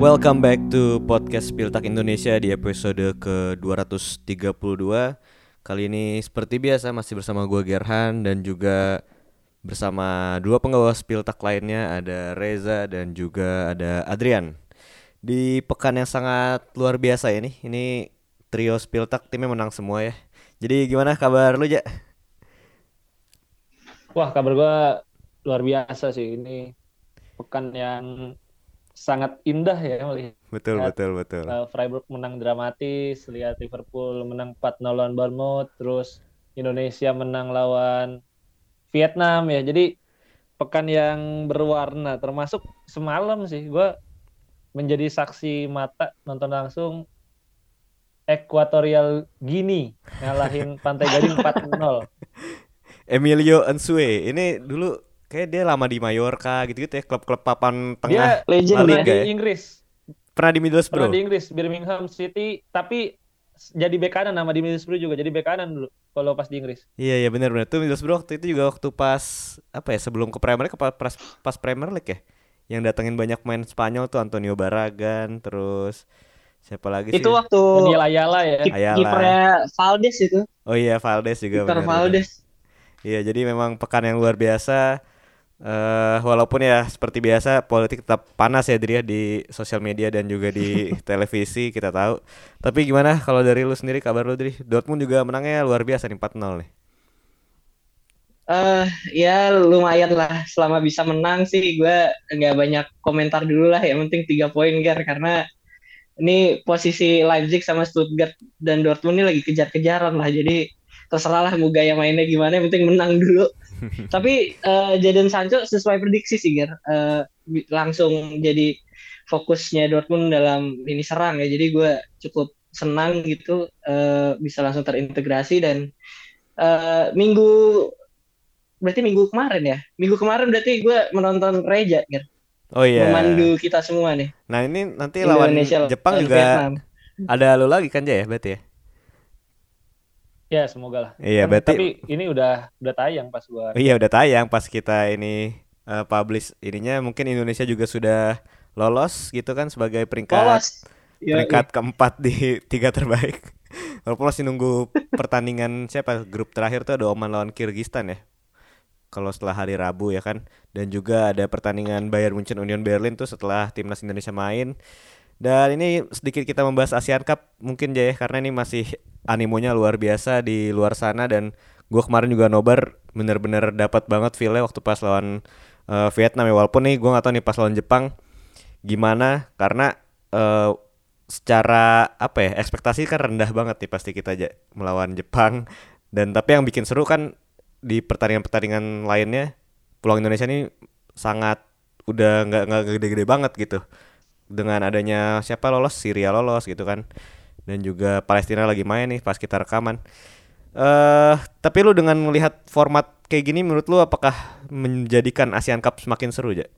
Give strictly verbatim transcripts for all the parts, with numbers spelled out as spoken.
Welcome back to podcast Spiltak Indonesia di episode ke dua ratus tiga puluh dua. Kali ini seperti biasa masih bersama gue Gerhan dan juga bersama dua penggawa Spiltak lainnya, ada Reza dan juga ada Adrian. Di pekan yang sangat luar biasa ini, ini trio Spiltak timnya menang semua ya. Jadi gimana kabar lu, Ja? Wah, kabar gue luar biasa sih. Ini pekan yang sangat indah ya Betul, melihat betul, betul. uh, Freiburg menang dramatis, lihat Liverpool menang empat nol lawan Bournemouth, terus Indonesia menang lawan Vietnam ya. Jadi pekan yang berwarna, termasuk semalam sih gue menjadi saksi mata nonton langsung Equatorial Guinea ngalahin Pantai Gading empat nol. Emilio Nsue, ini dulu kayak dia lama di Mallorca gitu-gitu ya, klub-klub papan tengah Dia La Legend pernah ya. Liga di ya. Inggris, Pernah di pernah Middlesbrough. di Inggris, Birmingham City, tapi jadi bek kanan nama di Middlesbrough juga, jadi bek kanan dulu kalau pas di Inggris. Iya iya benar-benar tuh Middlesbrough waktu itu juga waktu pas apa ya sebelum ke Premier League apa pas, pas Premier League ya yang datengin banyak main Spanyol tuh Antonio Barragan, terus siapa lagi sih, Itu waktu Daniel Ayala ya. kip- Ayala. kipernya Valdes itu, Oh iya Valdes juga kiper benar-benar. Valdes. Iya jadi memang pekan yang luar biasa. Eh walaupun ya seperti biasa politik tetap panas ya Dri ya di sosial media dan juga di televisi kita tahu. Tapi gimana kalau dari lu sendiri, kabar lu Dri? Dortmund juga menangnya luar biasa nih empat nol nih. Eh ya lumayan lah, selama bisa menang sih gue nggak banyak komentar dulu lah, yang penting tiga poin Ger, karena ini posisi Leipzig sama Stuttgart dan Dortmund ini lagi kejar-kejaran lah, jadi terserah lah mau gaya mainnya gimana, yang penting menang dulu. Tapi eh, Jadon Sancho sesuai prediksi sih Ger. Eh, bi- langsung jadi fokusnya Dortmund dalam lini serang ya, jadi gue cukup senang gitu, eh, bisa langsung terintegrasi. Dan eh, minggu berarti minggu kemarin ya minggu kemarin berarti gue menonton Reja Ger, Oh iya. memandu kita semua nih, Nah ini nanti lawan Indonesia Jepang lawan juga Vietnam. ada lu lagi kan Ja ya berarti ya? Ya semoga lah. Iya Kan, berarti. tapi ini udah udah tayang pas gua. Oh iya udah tayang pas kita ini eh, publish ininya, mungkin Indonesia juga sudah lolos gitu kan sebagai peringkat Lolos. Yoi. peringkat keempat di tiga terbaik. Walaupun masih nunggu pertandingan siapa grup terakhir tuh, ada Oman lawan Kyrgyzstan ya. Kalau setelah hari Rabu ya kan. Dan juga ada pertandingan Bayern Munchen Union Berlin tuh setelah timnas Indonesia main. Dan ini sedikit kita membahas ASEAN Cup mungkin ya, karena ini masih animonya luar biasa di luar sana. Dan gue kemarin juga nobar bener-bener dapat banget feel-nya waktu pas lawan uh, Vietnam ya. Walaupun nih gue gak tahu nih pas lawan Jepang gimana, karena uh, secara apa ya ekspektasi kan rendah banget nih pasti kita aja melawan Jepang. Dan tapi yang bikin seru kan di pertandingan-pertandingan lainnya peluang Indonesia ini sangat udah nggak nggak gede-gede banget gitu, dengan adanya siapa lolos, Syria lolos gitu kan, dan juga Palestina lagi main nih pas kita rekaman. Eh tapi lu dengan melihat format kayak gini, menurut lu apakah menjadikan ASEAN Cup semakin seru Ja?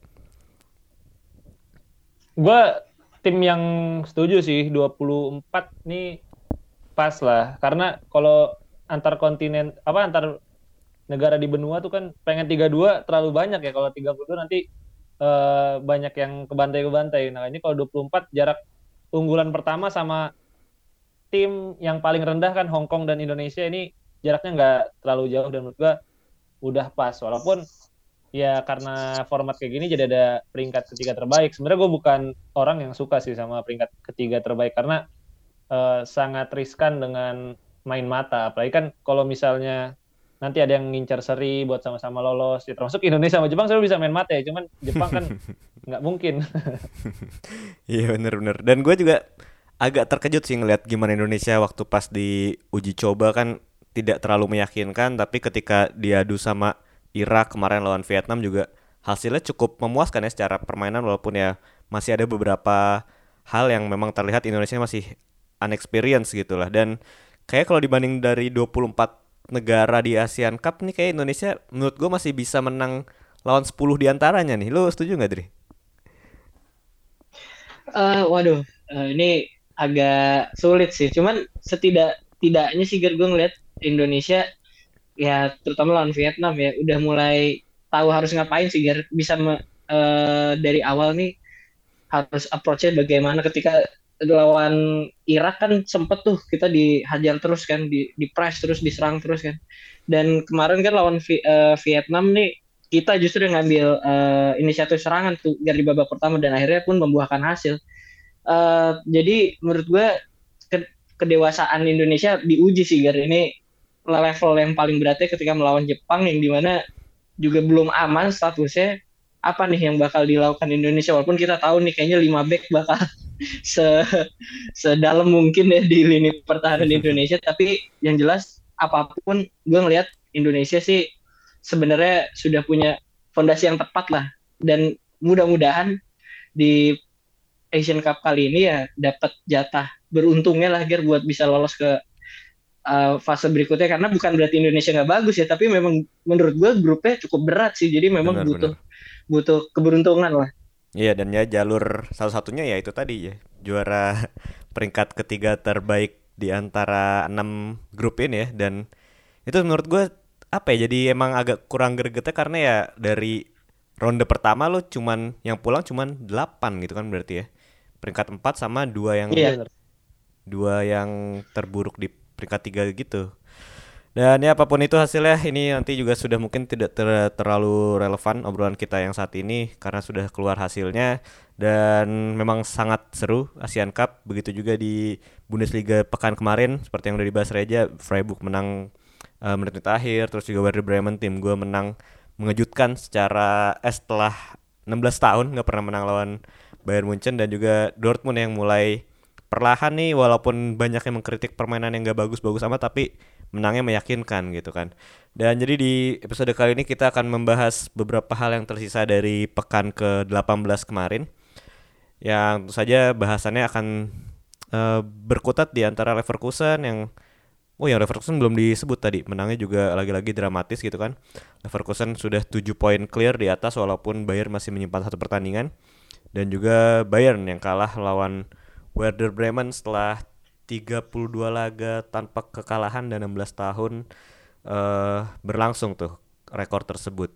Gua tim yang setuju sih dua puluh empat nih pas lah. Karena kalau antar kontinen apa antar negara di benua tuh kan pengen tiga puluh dua terlalu banyak ya. Kalau tiga puluh dua nanti eh, banyak yang kebantai-kebantai. Nah, ini kalau dua puluh empat jarak unggulan pertama sama tim yang paling rendah kan Hong Kong dan Indonesia, ini jaraknya nggak terlalu jauh dan menurut gua udah pas. Walaupun ya karena format kayak gini jadi ada peringkat ketiga terbaik. Sebenarnya gue bukan orang yang suka sih sama peringkat ketiga terbaik karena eh, sangat riskan dengan main mata. Apalagi kan kalau misalnya nanti ada yang ngincar seri buat sama-sama lolos. Ya, termasuk Indonesia sama Jepang sebenarnya bisa main mata ya. Cuman Jepang kan nggak mungkin. Iya bener-bener. Dan gue juga agak terkejut sih ngeliat gimana Indonesia waktu pas di uji coba kan tidak terlalu meyakinkan, tapi ketika diadu sama Irak kemarin lawan Vietnam juga hasilnya cukup memuaskan ya secara permainan, walaupun ya masih ada beberapa hal yang memang terlihat Indonesia masih unexperienced gitu lah. Dan kayak kalau dibanding dari dua puluh empat negara di ASEAN Cup nih, kayak Indonesia menurut gue masih bisa menang lawan sepuluh diantaranya nih. Lu setuju gak Dri? Eh, waduh, eh, ini agak sulit sih. Cuman setidak tidaknya sih Ger, gue ngeliat Indonesia ya, terutama lawan Vietnam ya, udah mulai tahu harus ngapain sih Ger. Bisa me- eh, dari awal nih harus approach-nya bagaimana ketika lawan Irak kan sempet tuh kita dihajar terus kan, di, di press terus, diserang terus kan. Dan kemarin kan lawan Vi, uh, Vietnam nih kita justru ngambil uh, inisiatif serangan tuh dari babak pertama dan akhirnya pun membuahkan hasil. Uh, jadi menurut gue ke, kedewasaan Indonesia diuji sih Gar, ini level yang paling beratnya ketika melawan Jepang yang dimana juga belum aman statusnya, apa nih yang bakal dilakukan Indonesia, walaupun kita tahu nih kayaknya lima back bakal se sedalam mungkin ya di lini pertahanan Indonesia, tapi yang jelas apapun gue ngelihat Indonesia sih sebenarnya sudah punya fondasi yang tepat lah, dan mudah-mudahan di Asian Cup kali ini ya dapat jatah beruntungnya lah Ger buat bisa lolos ke uh, fase berikutnya, karena bukan berarti Indonesia nggak bagus ya, tapi memang menurut gue grupnya cukup berat sih, jadi memang benar, butuh benar. butuh keberuntungan lah. Iya, dan ya jalur salah satunya ya itu tadi ya, juara peringkat ketiga terbaik di antara enam grup ini ya. Dan itu menurut gue apa ya, jadi emang agak kurang gregetnya karena ya dari ronde pertama lo cuman yang pulang cuman delapan gitu kan, berarti ya peringkat empat sama dua yang iya. dua yang terburuk di peringkat tiga gitu. Dan ya apapun itu hasilnya, ini nanti juga sudah mungkin tidak ter- terlalu relevan obrolan kita yang saat ini karena sudah keluar hasilnya. Dan memang sangat seru Asian Cup. Begitu juga di Bundesliga pekan kemarin, seperti yang udah dibahas Reja, Freiburg menang uh, menit-menit akhir, terus juga Werder Bremen tim gue menang mengejutkan secara eh, setelah enam belas tahun gak pernah menang lawan Bayern Munchen. Dan juga Dortmund yang mulai perlahan nih, walaupun banyak yang mengkritik permainan yang gak bagus-bagus amat, tapi menangnya meyakinkan gitu kan. Dan jadi di episode kali ini kita akan membahas beberapa hal yang tersisa dari pekan ke delapan belas kemarin, yang tentu saja bahasannya akan uh, berkutat di antara Leverkusen yang oh yang Leverkusen belum disebut tadi, menangnya juga lagi-lagi dramatis gitu kan. Leverkusen sudah tujuh poin clear di atas walaupun Bayern masih menyimpan satu pertandingan. Dan juga Bayern yang kalah lawan Werder Bremen setelah tiga puluh dua laga tanpa kekalahan dan enam belas tahun uh, berlangsung tuh rekor tersebut.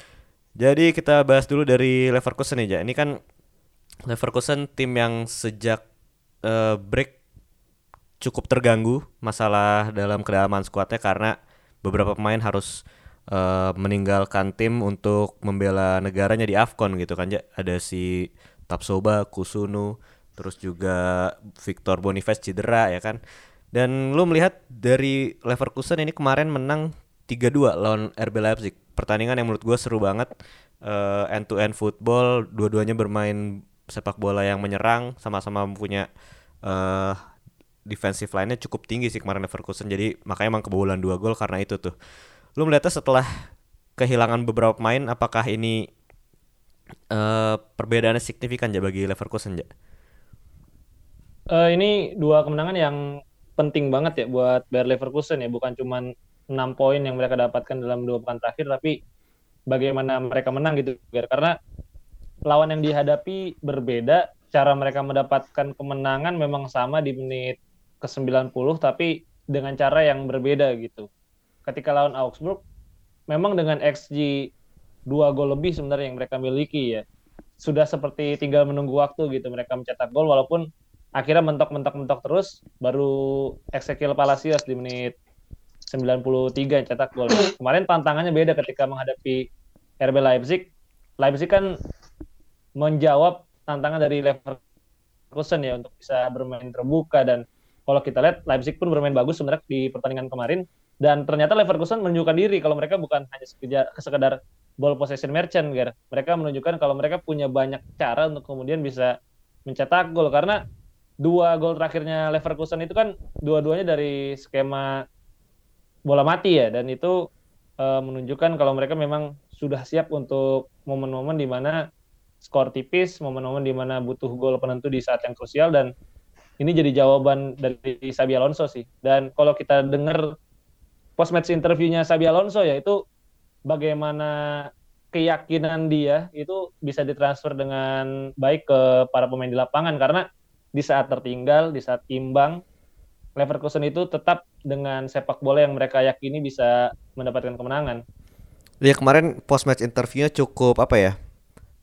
Jadi kita bahas dulu dari Leverkusen aja. Ini kan Leverkusen tim yang sejak uh, break cukup terganggu masalah dalam kedalaman skuadnya karena beberapa pemain harus uh, meninggalkan tim untuk membela negaranya di AFCON gitu kan. Ada si Tapsoba, Kusunu, terus juga Victor Boniface cedera ya kan. Dan lu melihat dari Leverkusen ini kemarin menang tiga dua lawan R B Leipzig. Pertandingan yang menurut gue seru banget, uh, end to end football, dua-duanya bermain sepak bola yang menyerang, sama-sama punya uh, defensive line-nya cukup tinggi sih kemarin Leverkusen. Jadi makanya emang kebobolan dua gol karena itu tuh. Lu melihatnya setelah kehilangan beberapa pemain, apakah ini uh, perbedaannya signifikan ya bagi Leverkusen ya? Uh, ini dua kemenangan yang penting banget ya buat Bayer Leverkusen ya, bukan cuma enam poin yang mereka dapatkan dalam dua pekan terakhir, tapi bagaimana mereka menang gitu, karena lawan yang dihadapi berbeda, cara mereka mendapatkan kemenangan memang sama di menit ke sembilan puluh tapi dengan cara yang berbeda gitu. Ketika lawan Augsburg memang dengan X G dua gol lebih sebenarnya yang mereka miliki ya, sudah seperti tinggal menunggu waktu gitu mereka mencetak gol, walaupun akhirnya mentok-mentok-mentok terus, baru Ezequiel Palacios di menit sembilan puluh tiga yang cetak gol. Kemarin tantangannya beda ketika menghadapi R B Leipzig. Leipzig kan menjawab tantangan dari Leverkusen ya untuk bisa bermain terbuka, dan kalau kita lihat Leipzig pun bermain bagus sebenarnya di pertandingan kemarin, dan ternyata Leverkusen menunjukkan diri kalau mereka bukan hanya sekedar, sekedar ball possession merchant, Gar. Mereka menunjukkan kalau mereka punya banyak cara untuk kemudian bisa mencetak gol, karena dua gol terakhirnya Leverkusen itu kan dua-duanya dari skema bola mati ya, dan itu e, menunjukkan kalau mereka memang sudah siap untuk momen-momen di mana skor tipis, momen-momen di mana butuh gol penentu di saat yang krusial, dan ini jadi jawaban dari Xabi Alonso sih. Dan kalau kita dengar post match interviewnya Xabi Alonso ya, itu bagaimana keyakinan dia itu bisa ditransfer dengan baik ke para pemain di lapangan, karena di saat tertinggal, di saat imbang, Leverkusen itu tetap dengan sepak bola yang mereka yakini bisa mendapatkan kemenangan. Ya kemarin post match interviewnya cukup apa ya,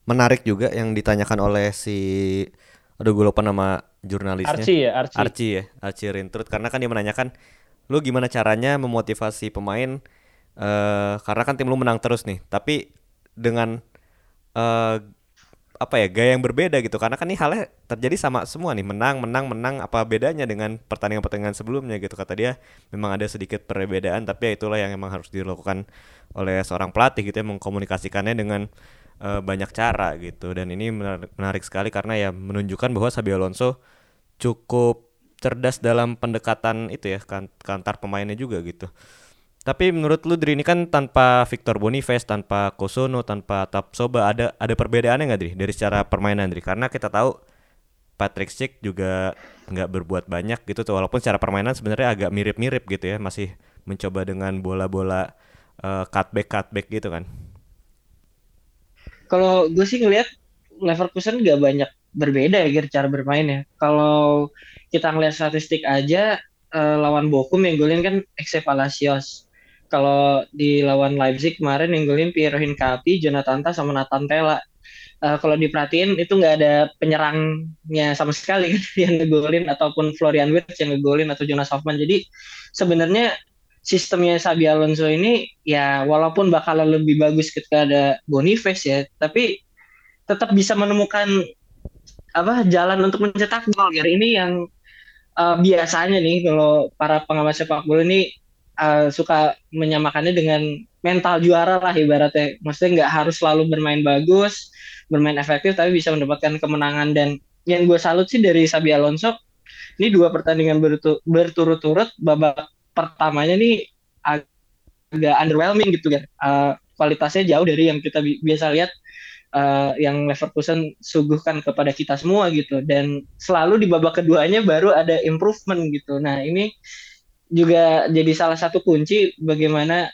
menarik juga yang ditanyakan oleh si, aduh gue lupa nama jurnalisnya, Archie ya, Archie. Archie ya, Archie Rintrud, karena kan dia menanyakan lu gimana caranya memotivasi pemain eh karena kan tim lu menang terus nih, tapi dengan eh apa ya gaya yang berbeda gitu, karena kan ini halnya terjadi sama semua nih, menang menang menang, apa bedanya dengan pertandingan-pertandingan sebelumnya gitu, kata dia. Memang ada sedikit perbedaan, tapi ya itulah yang emang harus dilakukan oleh seorang pelatih gitu ya, mengkomunikasikannya dengan eh, banyak cara gitu. Dan ini menarik, menarik sekali karena ya menunjukkan bahwa Xabi Alonso cukup cerdas dalam pendekatan itu ya, kan, ke antar pemainnya juga gitu. Tapi menurut lu Dri, ini kan tanpa Victor Boniface, tanpa Kosono, tanpa Tapsoba, ada ada perbedaannya nggak Dri dari secara permainan Dri? Karena kita tahu Patrick Schick juga nggak berbuat banyak gitu tuh, walaupun secara permainan sebenarnya agak mirip-mirip gitu ya, masih mencoba dengan bola-bola eh, cutback cutback gitu kan. Kalau gue sih ngelihat Leverkusen nggak banyak berbeda ya Gir, cara bermainnya. Kalau kita ngelihat statistik aja, eh, lawan Bochum yang golin kan Exe Palacios. Kalau di lawan Leipzig kemarin yang golin Piero Hincapié, Jonathan Tah sama Nathan Tella. Eh, kalau diperhatiin itu nggak ada penyerangnya sama sekali kan yang ngegolin, ataupun Florian Wirtz yang ngegolin atau Jonas Hoffman. Jadi sebenarnya sistemnya Xabi Alonso ini ya walaupun bakalan lebih bagus ketika ada Boniface ya, tapi tetap bisa menemukan apa jalan untuk mencetak gol. Gary ini yang uh, biasanya nih kalau para pengamat sepak bola ini uh, suka menyamakannya dengan mental juara lah ibaratnya. Maksudnya nggak harus selalu bermain bagus, bermain efektif, tapi bisa mendapatkan kemenangan. Dan yang gue salut sih dari Xabi Alonso, ini dua pertandingan bertu- berturut-turut, babak pertamanya nih agak underwhelming gitu kan. Uh, kualitasnya jauh dari yang kita bi- biasa lihat, uh, yang Leverkusen suguhkan kepada kita semua gitu. Dan selalu di babak keduanya baru ada improvement gitu. Nah ini juga jadi salah satu kunci bagaimana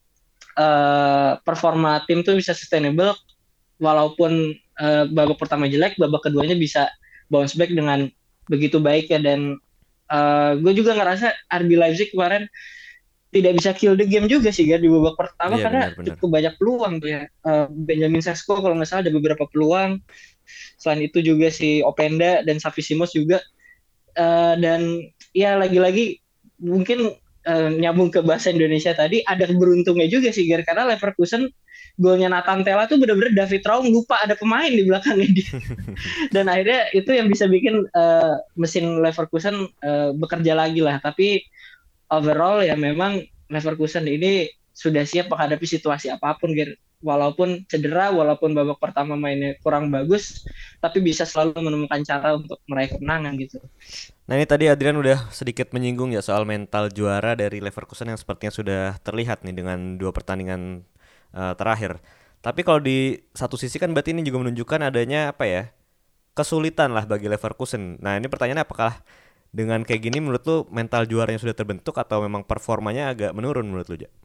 uh, performa tim tuh bisa sustainable, walaupun uh, babak pertama jelek, babak keduanya bisa bounce back dengan begitu baik ya. Dan uh, gue juga ngerasa R B Leipzig kemarin tidak bisa kill the game juga sih Gar di babak pertama, Iya karena benar-benar. cukup banyak peluang tuh ya. Uh, Benjamin Sesko kalau nggak salah ada beberapa peluang. Selain itu juga si Openda dan Xavi Simons juga. Uh, dan ya lagi-lagi mungkin uh, nyambung ke bahasa Indonesia tadi, ada beruntungnya juga sih Gar, karena Leverkusen golnya Nathan Tella tuh benar-benar David Raum lupa ada pemain di belakangnya dia. Dan akhirnya itu yang bisa bikin uh, mesin Leverkusen uh, bekerja lagi lah. Tapi overall ya memang Leverkusen ini sudah siap menghadapi situasi apapun, Ger. Walaupun cedera, walaupun babak pertama mainnya kurang bagus, tapi bisa selalu menemukan cara untuk meraih kemenangan gitu. Nah ini tadi Adrian udah sedikit menyinggung ya soal mental juara dari Leverkusen yang sepertinya sudah terlihat nih dengan dua pertandingan uh, terakhir. Tapi kalau di satu sisi kan berarti ini juga menunjukkan adanya apa ya, kesulitan lah bagi Leverkusen. Nah ini pertanyaannya, apakah dengan kayak gini menurut lu mental juaranya sudah terbentuk atau memang performanya agak menurun menurut lu, Ja?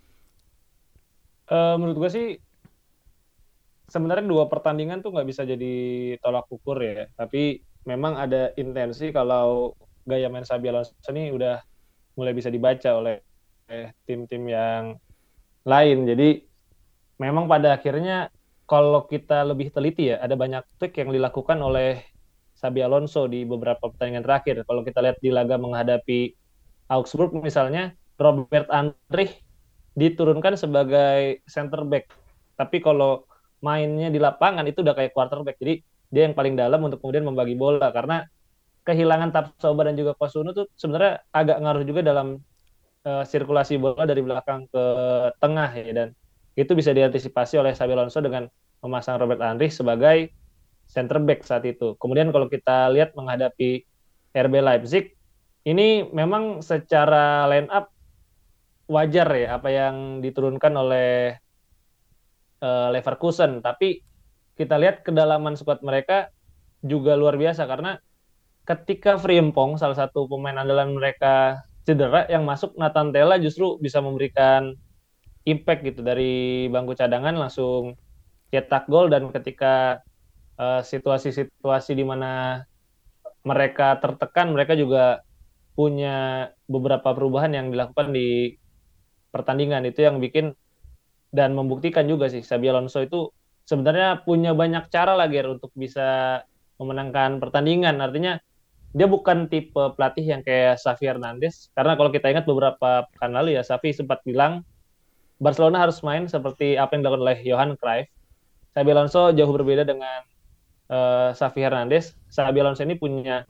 Uh, menurut gue sih sebenarnya dua pertandingan tuh nggak bisa jadi tolak ukur ya. Tapi memang ada intensi kalau gaya main Xabi Alonso ini udah mulai bisa dibaca oleh eh, tim-tim yang lain. Jadi memang pada akhirnya kalau kita lebih teliti ya, ada banyak trik yang dilakukan oleh Xabi Alonso di beberapa pertandingan terakhir. Kalau kita lihat di laga menghadapi Augsburg misalnya, Robert Andrich diturunkan sebagai center back. Tapi kalau mainnya di lapangan itu udah kayak quarterback. Jadi dia yang paling dalam untuk kemudian membagi bola, karena kehilangan Tapsoba dan juga Kosuno tuh sebenarnya agak ngaruh juga dalam uh, sirkulasi bola dari belakang ke tengah ya, dan itu bisa diantisipasi oleh Xabi Alonso dengan memasang Robert Andrich sebagai center back saat itu. Kemudian kalau kita lihat menghadapi R B Leipzig, ini memang secara line up wajar ya apa yang diturunkan oleh uh, Leverkusen, tapi kita lihat kedalaman skuad mereka juga luar biasa, karena ketika Frimpong, salah satu pemain andalan mereka, cedera, yang masuk Nathan Tella justru bisa memberikan impact gitu, dari bangku cadangan langsung cetak gol. Dan ketika uh, situasi-situasi di mana mereka tertekan, mereka juga punya beberapa perubahan yang dilakukan di pertandingan itu yang bikin dan membuktikan juga sih Xabi Alonso itu sebenarnya punya banyak cara lah Ger untuk bisa memenangkan pertandingan. Artinya dia bukan tipe pelatih yang kayak Xavi Hernandez, karena kalau kita ingat beberapa pekan lalu ya Xavi sempat bilang Barcelona harus main seperti apa yang dilakukan oleh Johan Cruyff. Xabi Alonso jauh berbeda dengan uh, Xavi Hernandez. Xabi Alonso ini punya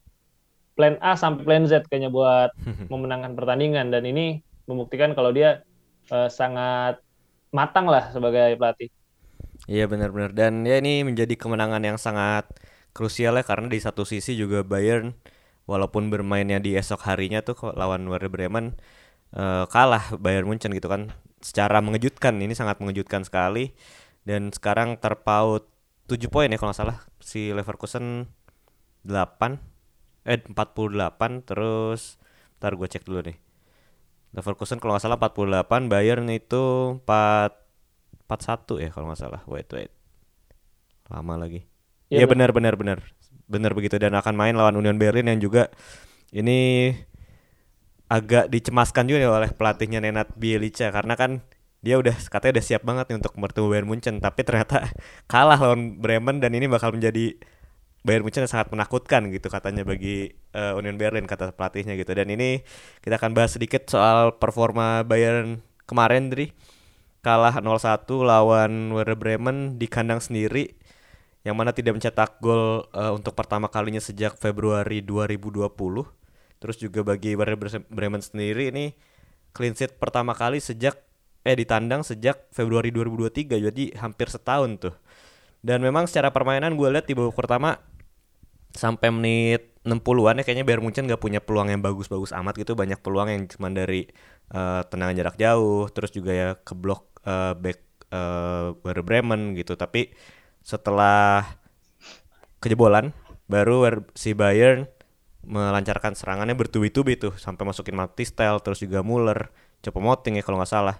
plan A sampai plan Z kayaknya buat memenangkan pertandingan, dan ini membuktikan kalau dia uh, sangat matang lah sebagai pelatih. Iya benar-benar, dan ya ini menjadi kemenangan yang sangat krusial ya, karena di satu sisi juga Bayern walaupun bermainnya di esok harinya tuh lawan Werder Bremen uh, kalah Bayern Munchen gitu kan, secara mengejutkan. Ini sangat mengejutkan sekali, dan sekarang terpaut tujuh poin ya kalau nggak salah, si Leverkusen delapan eh empat puluh delapan, terus ntar gue cek dulu nih. Leverkusen kalau nggak salah empat puluh delapan, Bayern itu empat puluh satu ya kalau nggak salah. Wait wait. Lama lagi. Iya ya, benar benar benar. Benar begitu, dan akan main lawan Union Berlin yang juga ini agak dicemaskan juga oleh pelatihnya Nenad Bielica, karena kan dia udah katanya udah siap banget nih untuk bertemu Bayern Munchen, tapi ternyata kalah lawan Bremen, dan ini bakal menjadi Bayern Munchen yang sangat menakutkan gitu katanya bagi uh, Union Berlin, kata pelatihnya gitu. Dan ini kita akan bahas sedikit soal performa Bayern kemarin, Dri. Kalah nol satu lawan Werder Bremen di kandang sendiri, yang mana tidak mencetak gol uh, untuk pertama kalinya sejak Februari dua ribu dua puluh. Terus juga bagi Werder Bremen sendiri ini clean sheet pertama kali sejak eh ditandang sejak Februari dua ribu dua puluh tiga, jadi hampir setahun tuh. Dan memang secara permainan gue lihat di babak pertama sampai menit enam puluhan ya kayaknya Bayern Munchen gak punya peluang yang bagus-bagus amat gitu. Banyak peluang yang cuma dari uh, tendangan jarak jauh, terus juga ya keblok uh, back uh, Werder Bremen gitu. Tapi setelah kejebolan baru si Bayern melancarkan serangannya bertubi-tubi tuh, sampai masukin Matistel, terus juga Muller, Choupo-Moting ya kalau nggak salah.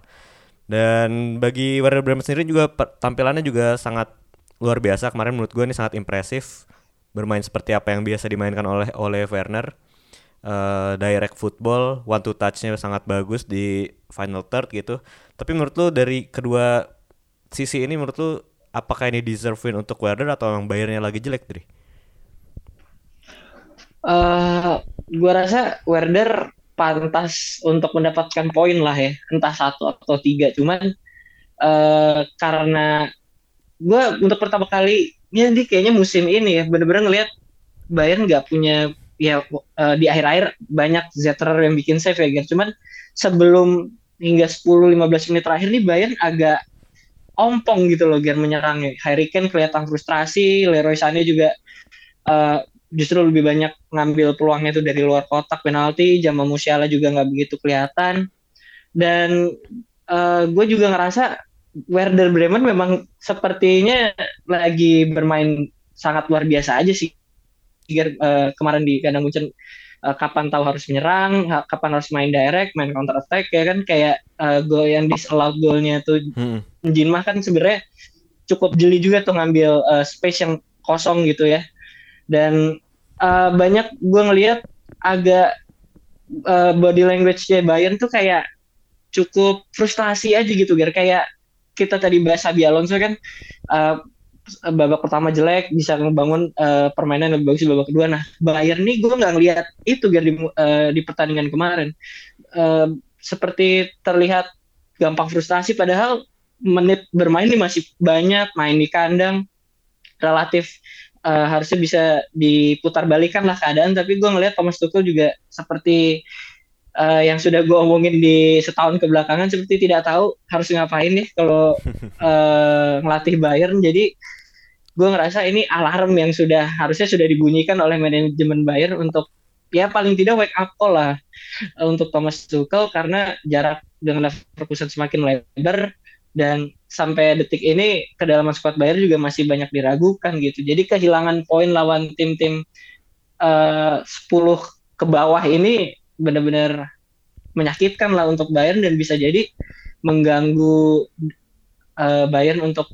Dan bagi Werder Bremen sendiri juga tampilannya juga sangat luar biasa kemarin menurut gue, ini sangat impresif, bermain seperti apa yang biasa dimainkan oleh oleh Werner. Uh, direct football, one to touch-nya sangat bagus di final third gitu. Tapi menurut lu dari kedua sisi ini, menurut lu apakah ini deserve win untuk Werder atau memang Bayernnya lagi jelek, Dri? Uh, gua rasa Werder pantas untuk mendapatkan poin lah ya, entah satu atau tiga. Cuman uh, karena gue untuk pertama kali ini kayaknya musim ini ya bener-bener ngelihat Bayern nggak punya ya uh, di akhir-akhir banyak Zetterer yang bikin save ya, gitu. Cuman sebelum hingga sepuluh sampai lima belas menit terakhir nih Bayern agak ompong gitu loh Ger menyerangnya. Harry Kane kelihatan frustrasi, Leroy Sané juga uh, justru lebih banyak ngambil peluangnya itu dari luar kotak penalti. Jamal Musiala juga nggak begitu kelihatan, dan uh, gue juga ngerasa Werder Bremen memang sepertinya lagi bermain sangat luar biasa aja sih. Uh, kemarin di kandang Munchen, uh, kapan tahu harus menyerang, kapan harus main direct, main counter attack ya kan, kayak uh, gol yang disallowed golnya tuh hmm. Jinmah kan sebenarnya cukup jeli juga tuh ngambil uh, space yang kosong gitu ya. Dan uh, banyak gue ngelihat agak uh, body language-nya Bayern tuh kayak cukup frustasi aja gitu, Ger. Kayak kita tadi bahas Xabi Alonso kan, uh, babak pertama jelek, bisa ngebangun uh, permainan lebih bagus di babak kedua. Nah, Bayern nih gue nggak ngelihat itu Ger, di, uh, di pertandingan kemarin. Uh, seperti terlihat gampang frustasi, padahal menit bermain nih masih banyak, main di kandang, relatif uh, harusnya bisa diputar balikan lah keadaan. Tapi gue ngelihat Thomas Tuchel juga seperti uh, yang sudah gue omongin di setahun kebelakangan, seperti tidak tahu harus ngapain nih kalau uh, ngelatih Bayern. Jadi gue ngerasa ini alarm yang sudah harusnya sudah dibunyikan oleh manajemen Bayern untuk ya paling tidak wake up call lah uh, untuk Thomas Tuchel, karena jarak dengan Leverkusen semakin lebar dan sampai detik ini kedalaman squad Bayern juga masih banyak diragukan gitu. Jadi kehilangan poin lawan tim-tim uh, sepuluh ke bawah ini benar-benar menyakitkan lah untuk Bayern, dan bisa jadi mengganggu uh, Bayern untuk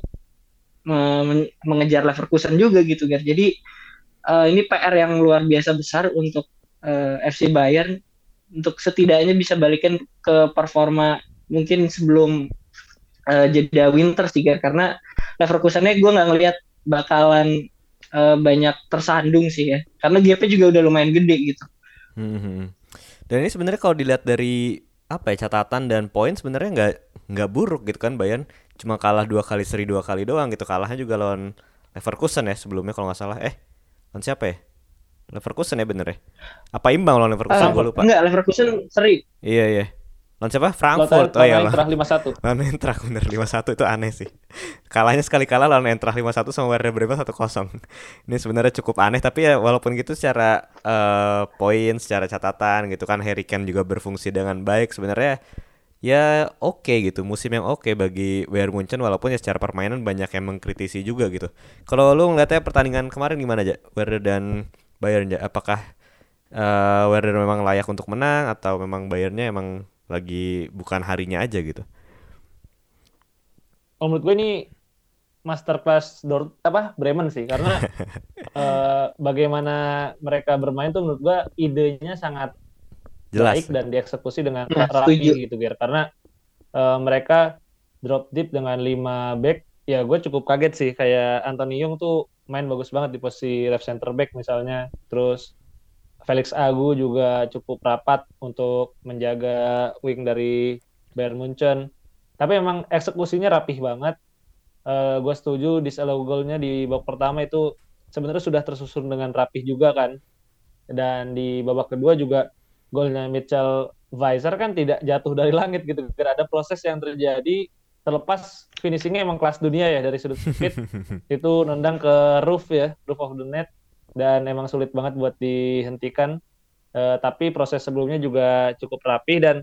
uh, mengejar Leverkusen juga gitu, Gar. Jadi uh, ini P R yang luar biasa besar untuk uh, F C Bayern untuk setidaknya bisa balikin ke performa mungkin sebelum uh, jeda winter sih, Gar. Karena Leverkusennya gue nggak ngelihat bakalan uh, banyak tersandung sih ya, karena gapnya juga udah lumayan gede gitu. Hmm. Dan ini sebenarnya kalau dilihat dari apa ya, catatan dan poin sebenarnya nggak nggak buruk gitu kan. Bayern cuma kalah dua kali seri dua kali doang gitu. Kalahnya juga lawan Leverkusen ya sebelumnya kalau nggak salah. Eh, lawan siapa ya? Leverkusen ya bener ya? Apa imbang lawan Leverkusen? Ah, Gue lupa. enggak, Leverkusen seri. Iya iya. Lawan siapa? Lawan Frankfurt. Oh iya, lawan lawan Eintracht lima satu. lawan Eintracht bener lima satu itu aneh sih. Kalahnya sekali kalah lawan Eintracht lima satu sama Werder Bremen satu kosong. Ini sebenarnya cukup aneh, tapi ya walaupun gitu secara eh, poin, secara catatan gitu kan, Harry Kane juga berfungsi dengan baik sebenarnya. Ya oke gitu, musim yang oke bagi Bayern Munchen, walaupun ya secara permainan banyak yang mengkritisi juga gitu. Kalau lu ngeliatnya pertandingan kemarin gimana aja, Werder dan Bayern aja? Apakah eh, Werder memang layak untuk menang atau memang Bayernnya emang lagi bukan harinya aja gitu? Oh, menurut gue ini masterclass Dort apa Bremen sih, karena eh, bagaimana mereka bermain tuh menurut gue idenya sangat Jelas. baik dan dieksekusi dengan Nah, rapi setuju. gitu, Ger. Karena eh, mereka drop deep dengan lima back. Ya gue cukup kaget sih, kayak Anthony Yung tuh main bagus banget di posisi left center back misalnya. Terus Felix Agu juga cukup rapat untuk menjaga wing dari Bayern Munchen. Tapi emang eksekusinya rapih banget. Eh gue setuju disallow goal-nya di babak pertama itu sebenarnya sudah tersusun dengan rapih juga kan. Dan di babak kedua juga golnya Mitchell Weiser kan tidak jatuh dari langit gitu. Ada proses yang terjadi terlepas finishingnya emang kelas dunia ya dari sudut speed. Itu nendang ke roof ya, roof of the net. Dan emang sulit banget buat dihentikan. Eh, tapi proses sebelumnya juga cukup rapih dan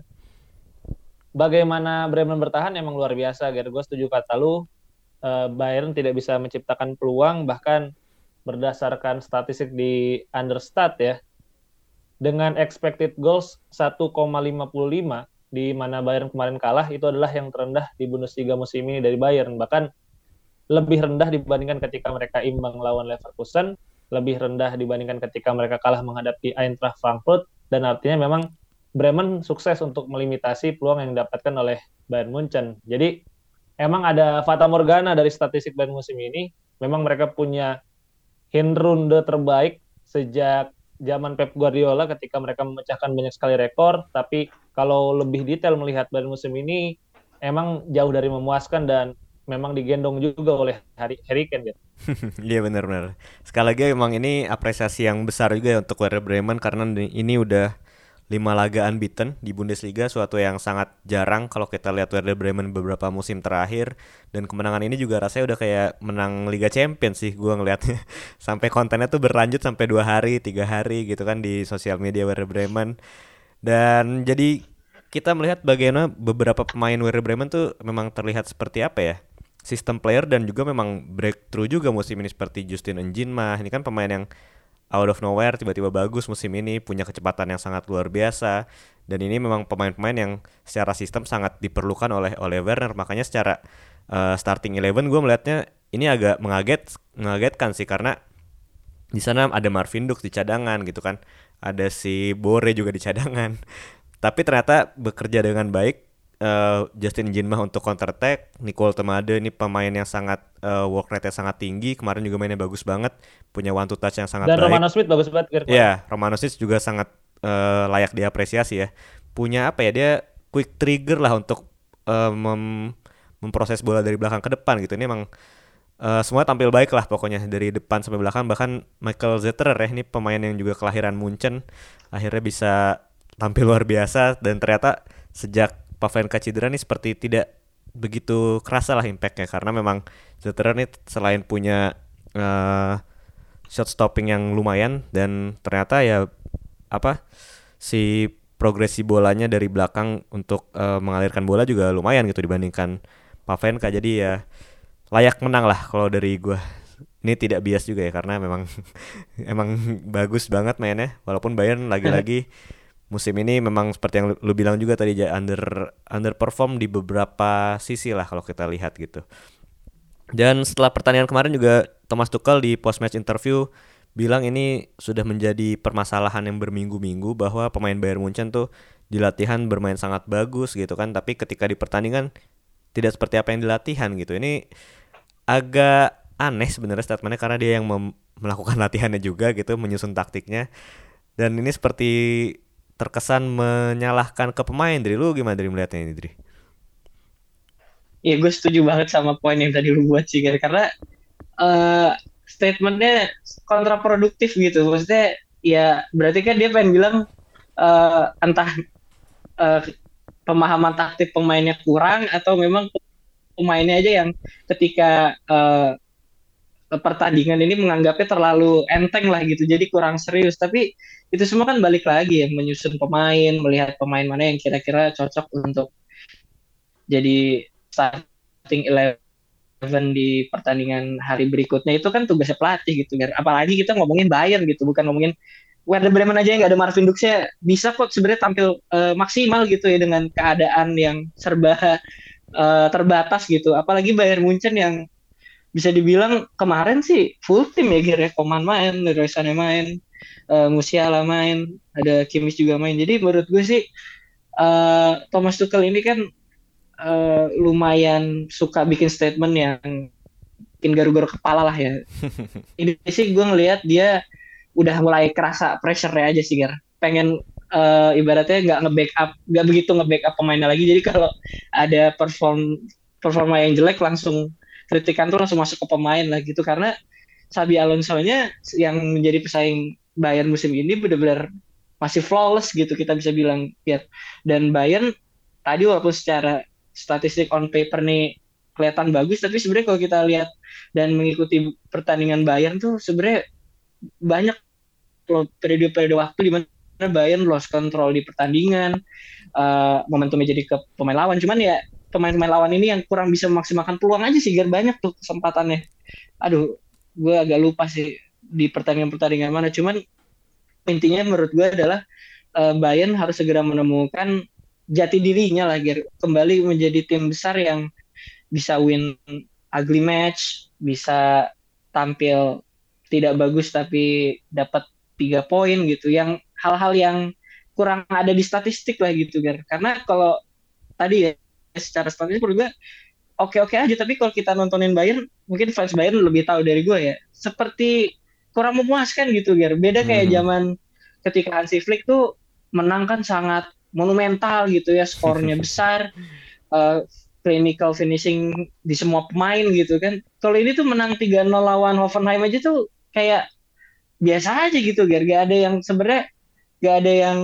bagaimana Bremen bertahan emang luar biasa. Ger, gue setuju kata lu, eh, Bayern tidak bisa menciptakan peluang, bahkan berdasarkan statistik di Understat ya, dengan expected goals satu koma lima lima, di mana Bayern kemarin kalah, itu adalah yang terendah di Bundesliga musim ini dari Bayern. Bahkan lebih rendah dibandingkan ketika mereka imbang lawan Leverkusen, lebih rendah dibandingkan ketika mereka kalah menghadapi Eintracht Frankfurt, dan artinya memang Bremen sukses untuk melimitasi peluang yang didapatkan oleh Bayern Munchen. Jadi emang ada fata morgana dari statistik Bayern musim ini. Memang mereka punya Hinrunde terbaik sejak zaman Pep Guardiola ketika mereka memecahkan banyak sekali rekor. Tapi kalau lebih detail melihat Bayern musim ini, emang jauh dari memuaskan dan memang digendong juga oleh Harry Kane gitu. Iya benar-benar. Sekali lagi emang ini apresiasi yang besar juga ya untuk Werder Bremen, karena ini udah lima laga unbeaten di Bundesliga, suatu yang sangat jarang kalau kita lihat Werder Bremen beberapa musim terakhir. Dan kemenangan ini juga rasanya udah kayak menang Liga Champions sih gua ngelihatnya. Sampai kontennya tuh berlanjut sampai dua hari, tiga hari gitu kan di sosial media Werder Bremen. Dan jadi kita melihat bagaimana beberapa pemain Werder Bremen tuh memang terlihat seperti apa ya, sistem player, dan juga memang breakthrough juga musim ini seperti Justin Njinmah. Ini kan pemain yang out of nowhere tiba-tiba bagus musim ini, punya kecepatan yang sangat luar biasa. Dan ini memang pemain-pemain yang secara sistem sangat diperlukan oleh oleh Werner. Makanya secara uh, starting eleven gue melihatnya ini agak mengaget mengagetkan sih, karena di sana ada Marvin Dux di cadangan gitu kan, ada si Bore juga di cadangan. Tapi ternyata bekerja dengan baik. Uh, Justin Njinmah untuk counter attack, Nicole Temade ini pemain yang sangat uh, work rate-nya sangat tinggi, kemarin juga mainnya bagus banget, punya one to touch yang sangat Dan baik. Romano Smith bagus banget. Iya, yeah, Romano Smith juga sangat uh, layak diapresiasi ya. Punya apa ya, dia quick trigger lah untuk uh, mem- memproses bola dari belakang ke depan gitu. Ini emang uh, semua tampil baik lah pokoknya dari depan sampai belakang. Bahkan Michael Zetterer ya, ini pemain yang juga kelahiran Munchen, akhirnya bisa tampil luar biasa. Dan ternyata sejak Pavlenka cedera nih seperti tidak begitu kerasa lah impactnya, karena memang Zetterer nih selain punya uh, shot stopping yang lumayan, dan ternyata ya apa si progresi bolanya dari belakang untuk uh, mengalirkan bola juga lumayan gitu dibandingkan Pavlenka. Jadi ya layak menang lah kalau dari gue. Ini tidak bias juga ya, karena memang emang bagus banget mainnya, walaupun Bayern lagi-lagi musim ini memang seperti yang lu, lu bilang juga tadi, under underperform di beberapa sisi lah kalau kita lihat gitu. Dan setelah pertandingan kemarin juga Thomas Tuchel di post match interview bilang ini sudah menjadi permasalahan yang berminggu-minggu, bahwa pemain Bayern Munchen tuh di latihan bermain sangat bagus gitu kan, tapi ketika di pertandingan tidak seperti apa yang di latihan gitu. Ini agak aneh sebenarnya statementnya karena dia yang mem- melakukan latihannya juga gitu, menyusun taktiknya. Dan ini seperti terkesan menyalahkan ke pemain. Dari lu gimana dari melihatnya ini, Dri? Ya gue setuju banget sama poin yang tadi lu buat sih Gar. Karena eh, statementnya kontraproduktif gitu. Maksudnya ya berarti kan dia pengen bilang eh, entah eh, pemahaman taktik pemainnya kurang atau memang pemainnya aja yang ketika eh, pertandingan ini menganggapnya terlalu enteng lah gitu, jadi kurang serius. Tapi itu semua kan balik lagi ya, menyusun pemain, melihat pemain mana yang kira-kira cocok untuk jadi starting eleven di pertandingan hari berikutnya. Itu kan tugasnya pelatih gitu. Apalagi kita ngomongin Bayern gitu, bukan ngomongin Werder Bremen aja yang nggak ada Marvin Dux-nya bisa kok sebenarnya tampil uh, maksimal gitu ya dengan keadaan yang serba uh, terbatas gitu. Apalagi Bayern Munchen yang bisa dibilang kemarin sih full tim ya Gir ya. Koman main, Leroy Sané main, uh, Musiala main, ada Kimmich juga main. Jadi menurut gue sih uh, Thomas Tuchel ini kan uh, lumayan suka bikin statement yang bikin garu-garu kepala lah ya. Ini sih gue ngelihat dia udah mulai kerasa pressure-nya aja sih Gar. Pengen uh, ibaratnya nggak nge-backup, nggak begitu nge-backup pemainnya lagi. Jadi kalau ada perform performa yang jelek langsung kritikan tuh langsung masuk ke pemain lah gitu. Karena Xabi Alonso-nya yang menjadi pesaing Bayern musim ini benar-benar masih flawless gitu kita bisa bilang ya. Dan Bayern tadi walaupun secara statistik on paper nih kelihatan bagus, tapi sebenarnya kalau kita lihat dan mengikuti pertandingan Bayern tuh sebenarnya banyak periode-periode waktu di mana Bayern lost control di pertandingan, uh, momentumnya jadi ke pemain lawan. Cuman ya pemain-pemain lawan ini yang kurang bisa memaksimalkan peluang aja sih, Gar. Banyak tuh kesempatannya. Aduh, gue agak lupa sih di pertandingan-pertandingan mana. Cuman intinya menurut gue adalah uh, Bayern harus segera menemukan jati dirinya lah, Gar. Kembali menjadi tim besar yang bisa win ugly match, bisa tampil tidak bagus tapi dapat tiga poin gitu, yang hal-hal yang kurang ada di statistik lah gitu Gar. Karena kalau tadi ya secara statistik menurut gue oke-oke aja, tapi kalau kita nontonin Bayern, mungkin fans Bayern lebih tahu dari gue ya, seperti kurang memuaskan gitu Gar. Beda kayak Hmm. zaman ketika Hansi Flick tuh menang kan sangat monumental gitu ya, skornya besar, uh, clinical finishing di semua pemain gitu kan. Kalau ini tuh menang tiga nol lawan Hoffenheim aja tuh kayak biasa aja gitu Gar. Gak ada yang sebenarnya gak ada yang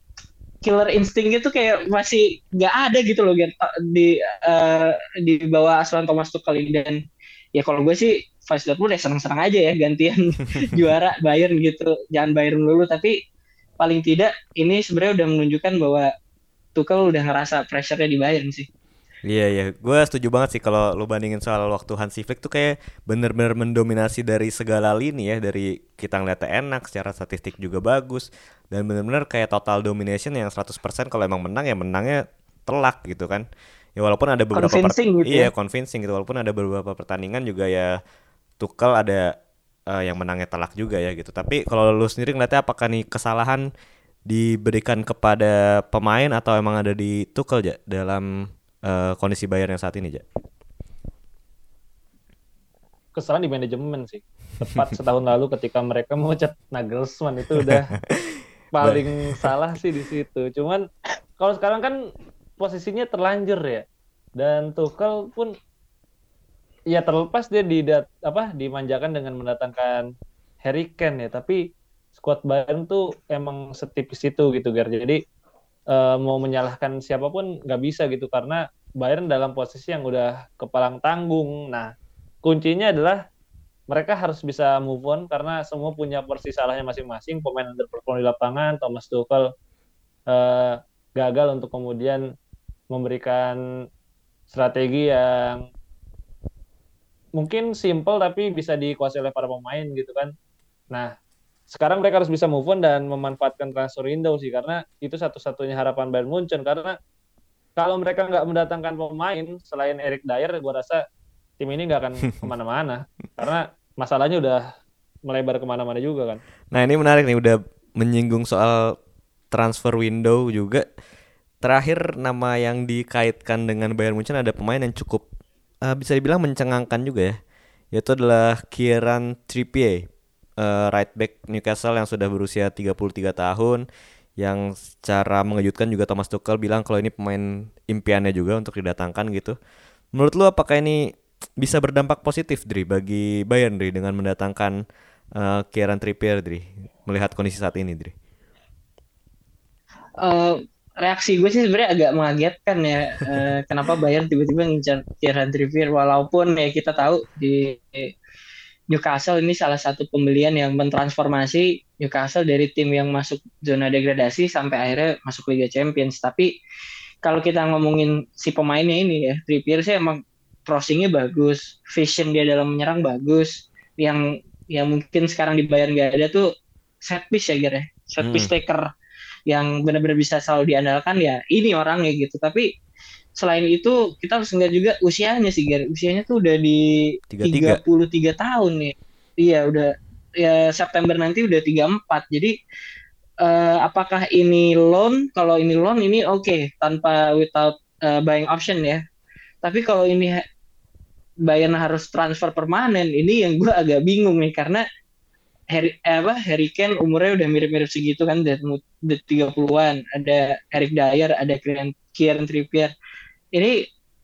killer instinct itu kayak masih gak ada gitu loh Gar, di uh, di bawah asuhan Thomas Tuchel ini. Dan ya kalau gue sih fans Dortmund ya senang-senang aja ya gantian juara Bayern gitu, jangan Bayern dulu. Tapi paling tidak ini sebenarnya udah menunjukkan bahwa Tuchel udah ngerasa pressure-nya di Bayern sih. Iya iya, gue setuju banget sih kalau lu bandingin soal waktu Hansi Flick tuh kayak bener-bener mendominasi dari segala lini ya, dari kita ngeliatnya enak, secara statistik juga bagus, dan bener-bener kayak total domination yang seratus persen. Kalau emang menang ya menangnya telak gitu kan. Ya walaupun ada beberapa per- Convincing gitu iya ya. convincing gitu, walaupun ada beberapa pertandingan juga ya Tuchel ada eh, yang menangnya telak juga ya gitu. Tapi kalau lu sendiri ngeliatnya apakah nih kesalahan diberikan kepada pemain atau emang ada di Tuchel ya dalam Uh, kondisi Bayern yang saat ini, Ja? Kesalahan di manajemen sih. Tepat setahun lalu ketika mereka memecat Nagelsmann itu udah paling salah sih di situ. Cuman kalau sekarang kan posisinya terlanjur ya. Dan Tuchel pun ya terlepas dia di apa dimanjakan dengan mendatangkan Harry Kane ya, tapi skuad Bayern tuh emang setipis itu gitu Gar. Jadi Uh, mau menyalahkan siapapun nggak bisa gitu, karena Bayern dalam posisi yang udah kepalang tanggung. Nah, kuncinya adalah mereka harus bisa move on karena semua punya porsi salahnya masing-masing. Pemain underperform di lapangan, Thomas Tuchel uh, gagal untuk kemudian memberikan strategi yang mungkin simple tapi bisa dikuasai oleh para pemain gitu kan. Nah, sekarang mereka harus bisa move on dan memanfaatkan transfer window sih, karena itu satu-satunya harapan Bayern Munchen. Karena kalau mereka nggak mendatangkan pemain selain Eric Dier, gue rasa tim ini nggak akan kemana-mana. Karena masalahnya udah melebar kemana-mana juga kan. Nah ini menarik nih, udah menyinggung soal transfer window juga. Terakhir nama yang dikaitkan dengan Bayern Munchen ada pemain yang cukup uh, bisa dibilang mencengangkan juga ya. yaitu adalah Kieran Trippier, eh, right back Newcastle yang sudah berusia tiga puluh tiga tahun, yang secara mengejutkan juga Thomas Tuchel bilang kalau ini pemain impiannya juga untuk didatangkan gitu. Menurut lu apakah ini bisa berdampak positif Dri bagi Bayern Dri dengan mendatangkan eh, Kieran Trippier Dri melihat kondisi saat ini Dri? Eh, reaksi gue sih sebenarnya agak mengagetkan ya. Eh, kenapa Bayern tiba-tiba ngincar Kieran Trippier walaupun ya kita tahu di Newcastle ini salah satu pembelian yang mentransformasi Newcastle dari tim yang masuk zona degradasi sampai akhirnya masuk Liga Champions. Tapi kalau kita ngomongin si pemainnya ini ya, Trippier sih emang crossingnya bagus, vision dia dalam menyerang bagus. Yang yang mungkin sekarang di Bayern nggak ada tuh set piece ya, Ger ya. Set piece Hmm. taker yang benar-benar bisa selalu diandalkan ya ini orangnya gitu. Tapi selain itu kita harus ngeliat juga usianya sih, Ger. Usianya tuh udah di tiga puluh tiga tiga. puluh tiga tahun nih. Iya, udah ya September nanti udah tiga puluh empat. Jadi eh, apakah ini loan? Kalau ini loan ini oke tanpa without eh, buying option ya. Tapi kalau ini ha- Bayern harus transfer permanen, ini yang gue agak bingung nih karena Harry eh, apa Harry Kane umurnya udah mirip-mirip segitu kan, udah udah tiga puluhan-an. Ada Eric Dyer, ada Kieran Kieran Trippier. Ini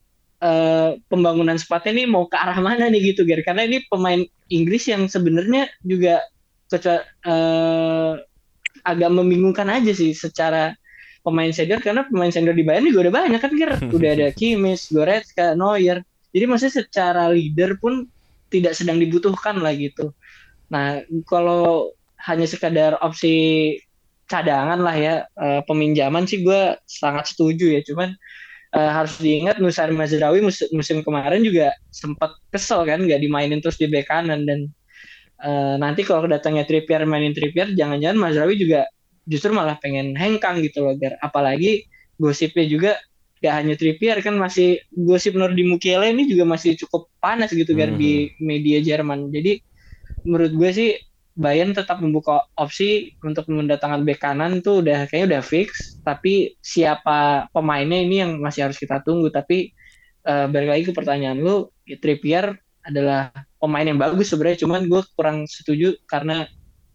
eh, pembangunan squadnya ini mau ke arah mana nih gitu, Ger? Karena ini pemain Inggris yang sebenarnya juga kecuali eh, agak membingungkan aja sih secara pemain senior, karena pemain senior di Bayern juga udah banyak kan, Ger. Udah ada Kimmich, Goretzka, Neuer. Jadi maksudnya secara leader pun tidak sedang dibutuhkan lah gitu. Nah, kalau hanya sekadar opsi cadangan lah ya, eh, peminjaman sih gue sangat setuju ya. Cuman eh, harus diingat Nusar Mazraoui mus- musim kemarin juga sempat kesel kan, nggak dimainin terus di bek kanan. Dan eh, nanti kalau datangnya Trippier mainin Trippier, jangan-jangan Mazraoui juga justru malah pengen hengkang gitu loh, Gar. Apalagi gosipnya juga gak hanya Trippier kan, masih gosip Nordi Mukiele ini juga masih cukup panas gitu, Gar, Mhm. di media Jerman. Jadi menurut gue sih Bayern tetap membuka opsi untuk mendatangkan bek kanan tuh udah kayaknya udah fix, tapi siapa pemainnya ini yang masih harus kita tunggu. Tapi eh, balik lagi ke pertanyaan lu, ya, Trippier adalah pemain yang bagus sebenarnya, cuman gue kurang setuju karena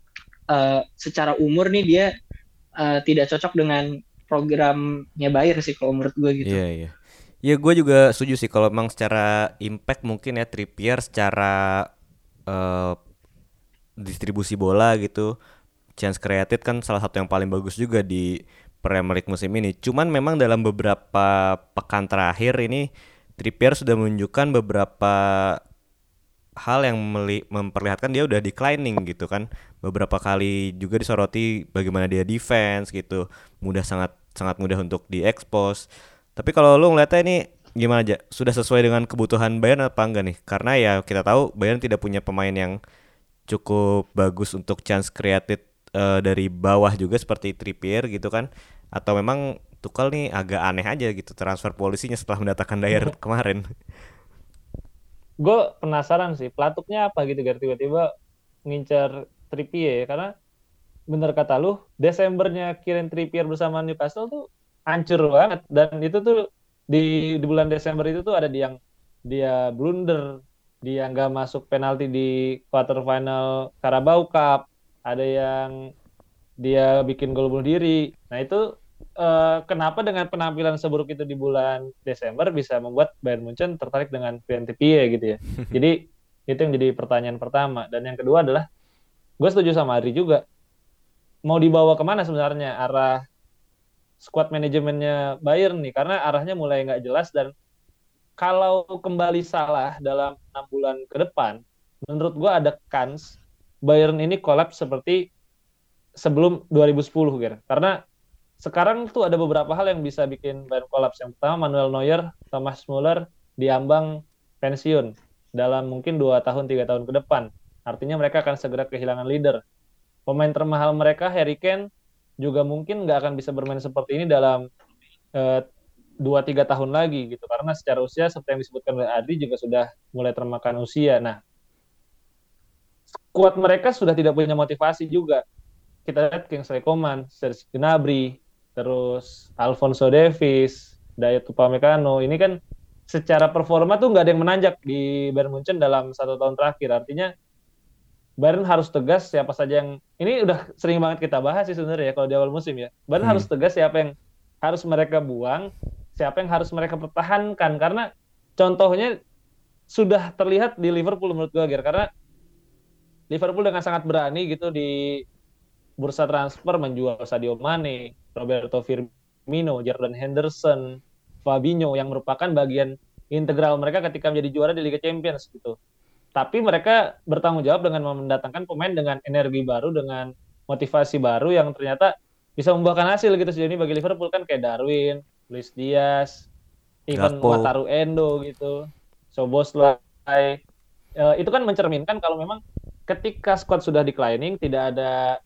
eh, secara umur nih dia eh, tidak cocok dengan programnya Bayern sih kalau menurut gue gitu. Iya, iya. Ya gue juga setuju sih kalau memang secara impact mungkin ya Trippier secara eh, distribusi bola gitu, chance created kan salah satu yang paling bagus juga di Premier League musim ini. Cuman memang dalam beberapa pekan terakhir ini Trippier sudah menunjukkan beberapa hal yang meli- memperlihatkan dia udah declining gitu kan. Beberapa kali juga disoroti bagaimana dia defense gitu. Mudah sangat sangat mudah untuk diekspos. Tapi kalau lu ngeliatnya ini gimana aja? Sudah sesuai dengan kebutuhan Bayern apa enggak nih? Karena ya kita tahu Bayern tidak punya pemain yang cukup bagus untuk chance created eh, dari bawah juga seperti Trippier gitu kan. Atau memang Tuchel nih agak aneh aja gitu transfer polisinya setelah mendatangkan Dyer kemarin. Gue penasaran sih pelatuknya apa gitu, Gar, tiba-tiba ngincer Trippier ya. Karena bener kata lu, Desembernya Kieran Trippier bersama Newcastle tuh hancur banget. Dan itu tuh di, di bulan Desember itu tuh ada di yang dia blunder, dia nggak masuk penalti di quarter final Carabao Cup, ada yang dia bikin gol bunuh diri. Nah itu eh, kenapa dengan penampilan seburuk itu di bulan Desember bisa membuat Bayern Munchen tertarik dengan Kieran Trippier gitu ya. Jadi itu yang jadi pertanyaan pertama. Dan yang kedua adalah, gue setuju sama Adri juga, mau dibawa kemana sebenarnya arah squad manajemennya Bayern nih, karena arahnya mulai nggak jelas. Dan kalau kembali salah dalam enam bulan ke depan, menurut gue ada kans Bayern ini kolaps seperti sebelum dua ribu sepuluh, Ger. Karena sekarang tuh ada beberapa hal yang bisa bikin Bayern kolaps. Yang pertama, Manuel Neuer, Thomas Müller diambang pensiun dalam mungkin dua tahun, tiga tahun ke depan. Artinya mereka akan segera kehilangan leader. Pemain termahal mereka, Harry Kane, juga mungkin nggak akan bisa bermain seperti ini dalam eh, dua tiga tahun lagi gitu, karena secara usia seperti yang disebutkan oleh Adri juga sudah mulai termakan usia. Nah, skuad mereka sudah tidak punya motivasi juga. Kita lihat Kingsley Coman, Serge Gnabry, terus Alphonso Davies, Dayot Upamecano, ini kan secara performa tuh nggak ada yang menanjak di Bayern Munchen dalam satu tahun terakhir. Artinya Bayern harus tegas siapa saja yang ini udah sering banget kita bahas sih sebenarnya ya kalau di awal musim ya. Bayern Hmm. harus tegas siapa yang harus mereka buang, siapa yang harus mereka pertahankan karena contohnya sudah terlihat di Liverpool menurut gue, Ger. Karena Liverpool dengan sangat berani gitu di bursa transfer menjual Sadio Mane, Roberto Firmino, Jordan Henderson, Fabinho yang merupakan bagian integral mereka ketika menjadi juara di Liga Champions gitu. Tapi mereka bertanggung jawab dengan mendatangkan pemain dengan energi baru, dengan motivasi baru yang ternyata bisa membuahkan hasil gitu sejauh ini bagi Liverpool kan kayak Darwin, Luis Diaz, even Gakpo. Wataru Endo gitu, Szoboszlai. Eh, itu kan mencerminkan kalau memang ketika squad sudah declining, tidak ada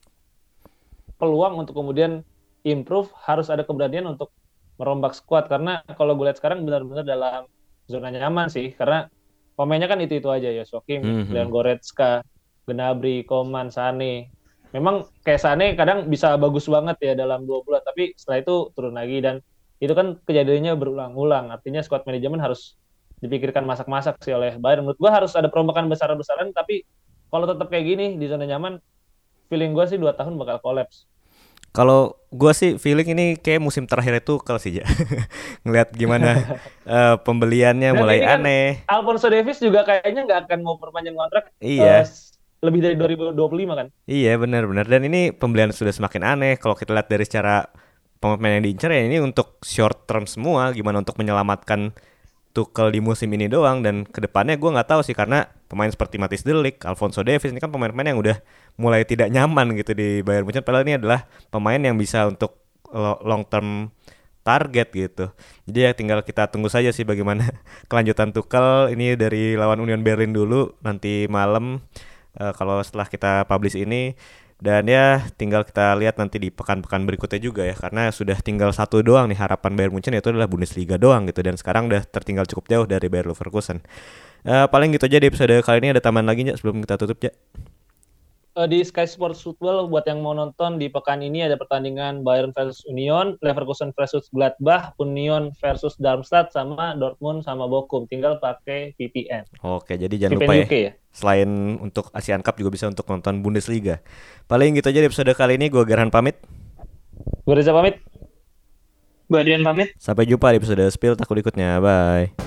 peluang untuk kemudian improve, harus ada keberanian untuk merombak squad. Karena kalau gue lihat sekarang benar-benar dalam zona nyaman sih, karena pemainnya kan itu-itu aja ya, Joachim, Mhm. dan Goretzka, Gnabry, Coman, Sane. Memang kayak Sane kadang bisa bagus banget ya dalam dua bulan, tapi setelah itu turun lagi dan itu kan kejadiannya berulang-ulang. Artinya squad manajemen harus dipikirkan masak-masak sih oleh Bayern. Menurut gue harus ada perombakan besar-besaran, tapi kalau tetap kayak gini di zona nyaman, feeling gue sih dua tahun bakal collapse. Kalau gue sih feeling ini kayak musim terakhir itu kalau sih ya. Ngelihat gimana eh, pembeliannya Dan mulai ini kan aneh. Alphonso Davies juga kayaknya nggak akan mau perpanjang kontrak Iya. eh, lebih dari dua ribu dua puluh lima kan. Iya benar-benar, dan ini pembelian sudah semakin aneh kalau kita lihat dari secara pemain yang diincar ya ini untuk short term semua, gimana untuk menyelamatkan Tuchel di musim ini doang, dan kedepannya gue nggak tahu sih karena pemain seperti Matthijs de Ligt, Alphonso Davies ini kan pemain-pemain yang udah mulai tidak nyaman gitu di Bayern Munchen, padahal ini adalah pemain yang bisa untuk lo- long term target gitu. Jadi ya tinggal kita tunggu saja sih bagaimana kelanjutan Tuchel ini dari lawan Union Berlin dulu nanti malam eh, kalau setelah kita publish ini, dan ya tinggal kita lihat nanti di pekan-pekan berikutnya juga ya karena sudah tinggal satu doang nih harapan Bayern Munchen, yaitu adalah Bundesliga doang gitu, dan sekarang udah tertinggal cukup jauh dari Bayer Leverkusen. Eh, paling gitu aja di episode kali ini, ada tambahan lagi nggak sebelum kita tutup ya? Eh, di Sky Sports Football buat yang mau nonton di pekan ini ada pertandingan Bayern versus Union, Leverkusen versus Gladbach, Union versus Darmstadt, sama Dortmund sama Bochum. Tinggal pakai V P N. Oke, jadi jangan V P N lupa U ya, K ya. selain untuk Asian Cup juga bisa untuk nonton Bundesliga. Paling gitu aja di episode kali ini, gue Gerhan pamit. Gue Reza pamit. Gue Adrian pamit. Sampai jumpa di episode Spill Takut ikutnya. Bye.